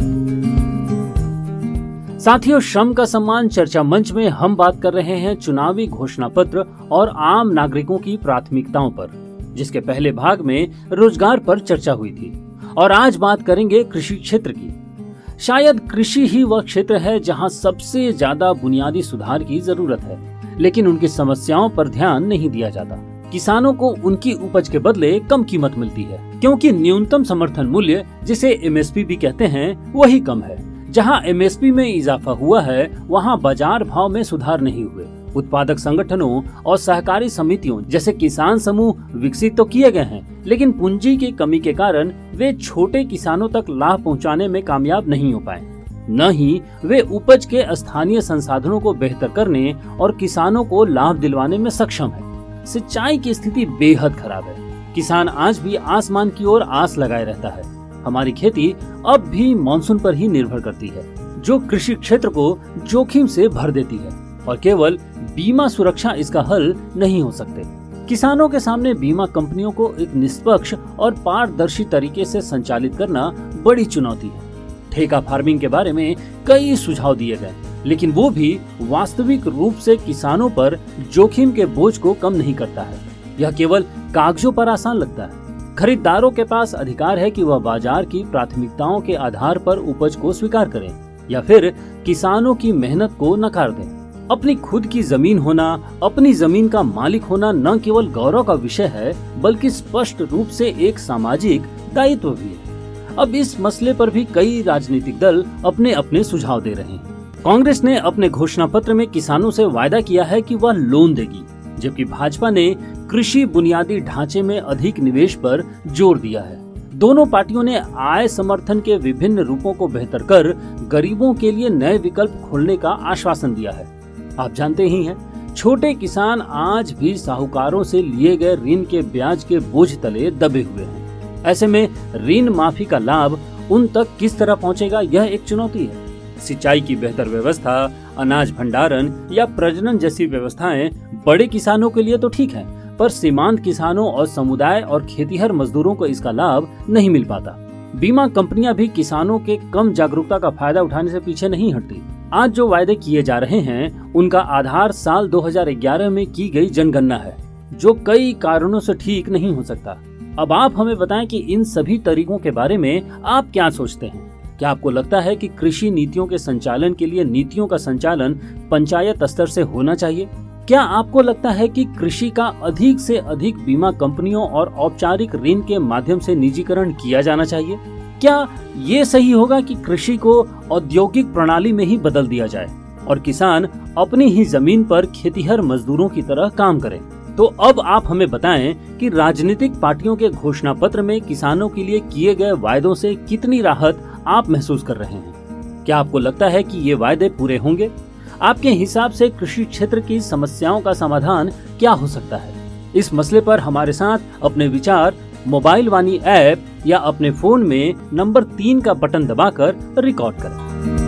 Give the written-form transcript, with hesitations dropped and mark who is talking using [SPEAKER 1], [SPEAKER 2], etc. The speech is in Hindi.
[SPEAKER 1] साथियों, श्रम का सम्मान चर्चा मंच में हम बात कर रहे हैं चुनावी घोषणा पत्र और आम नागरिकों की प्राथमिकताओं पर, जिसके पहले भाग में रोजगार पर चर्चा हुई थी। और आज बात करेंगे कृषि क्षेत्र की। शायद कृषि ही वह क्षेत्र है जहां सबसे ज्यादा बुनियादी सुधार की जरूरत है, लेकिन उनकी समस्याओं पर ध्यान नहीं दिया जाता। किसानों को उनकी उपज के बदले कम कीमत मिलती है, क्योंकि न्यूनतम समर्थन मूल्य, जिसे एमएसपी भी कहते हैं, वही कम है। जहां एमएसपी में इजाफा हुआ है, वहां बाजार भाव में सुधार नहीं हुए। उत्पादक संगठनों और सहकारी समितियों जैसे किसान समूह विकसित तो किए गए हैं, लेकिन पूंजी की कमी के कारण वे छोटे किसानों तक लाभ पहुंचाने में कामयाब नहीं हो पाए। न ही वे उपज के स्थानीय संसाधनों को बेहतर करने और किसानों को लाभ दिलवाने में सक्षम है। सिंचाई की स्थिति बेहद खराब है। किसान आज भी आसमान की ओर आस लगाए रहता है। हमारी खेती अब भी मानसून पर ही निर्भर करती है, जो कृषि क्षेत्र को जोखिम से भर देती है, और केवल बीमा सुरक्षा इसका हल नहीं हो सकते। किसानों के सामने बीमा कंपनियों को एक निष्पक्ष और पारदर्शी तरीके से संचालित करना बड़ी चुनौती है। ठेका फार्मिंग के बारे में कई सुझाव दिए गए, लेकिन वो भी वास्तविक रूप से किसानों पर जोखिम के बोझ को कम नहीं करता है। यह केवल कागजों पर आसान लगता है। खरीदारों के पास अधिकार है कि वह बाजार की प्राथमिकताओं के आधार पर उपज को स्वीकार करें या फिर किसानों की मेहनत को नकार दें। अपनी खुद की जमीन होना, अपनी जमीन का मालिक होना न केवल गौरव का विषय है, बल्कि स्पष्ट रूप से एक सामाजिक दायित्व भी है। अब इस मसले पर भी कई राजनीतिक दल अपने अपने सुझाव दे रहे हैं। कांग्रेस ने अपने घोषणा पत्र में किसानों से वायदा किया है कि वह लोन देगी, जबकि भाजपा ने कृषि बुनियादी ढांचे में अधिक निवेश पर जोर दिया है। दोनों पार्टियों ने आय समर्थन के विभिन्न रूपों को बेहतर कर गरीबों के लिए नए विकल्प खोलने का आश्वासन दिया है। आप जानते ही हैं, छोटे किसान आज भी साहूकारों से लिए गए ऋण के ब्याज के बोझ तले दबे हुए हैं। ऐसे में ऋण माफी का लाभ उन तक किस तरह पहुंचेगा, यह एक चुनौती है। सिंचाई की बेहतर व्यवस्था, अनाज भंडारण या प्रजनन जैसी व्यवस्थाएं बड़े किसानों के लिए तो ठीक है, पर सीमांत किसानों और समुदाय और खेतीहर मजदूरों को इसका लाभ नहीं मिल पाता। बीमा कंपनियां भी किसानों के कम जागरूकता का फायदा उठाने से पीछे नहीं हटती। आज जो वायदे किए जा रहे हैं, उनका आधार साल 2011 में की गई जनगणना है, जो कई कारणों से ठीक नहीं हो सकता। अब आप हमें बताएं कि इन सभी तरीकों के बारे में आप क्या सोचते हैं। क्या आपको लगता है कि कृषि नीतियों के संचालन के लिए नीतियों का संचालन पंचायत स्तर से होना चाहिए? क्या आपको लगता है कि कृषि का अधिक से अधिक बीमा कंपनियों और औपचारिक ऋण के माध्यम से निजीकरण किया जाना चाहिए? क्या ये सही होगा कि कृषि को औद्योगिक प्रणाली में ही बदल दिया जाए और किसान अपनी ही जमीन पर खेतीहर मजदूरों की तरह काम करें? तो अब आप हमें बताएं कि राजनीतिक पार्टियों के घोषणा पत्र में किसानों के लिए किए गए वायदों से कितनी राहत आप महसूस कर रहे हैं। क्या आपको लगता है कि ये वायदे पूरे होंगे? आपके हिसाब से कृषि क्षेत्र की समस्याओं का समाधान क्या हो सकता है? इस मसले पर हमारे साथ अपने विचार मोबाइल वाणी ऐप या अपने फोन में नंबर 3 का बटन दबाकर रिकॉर्ड करें।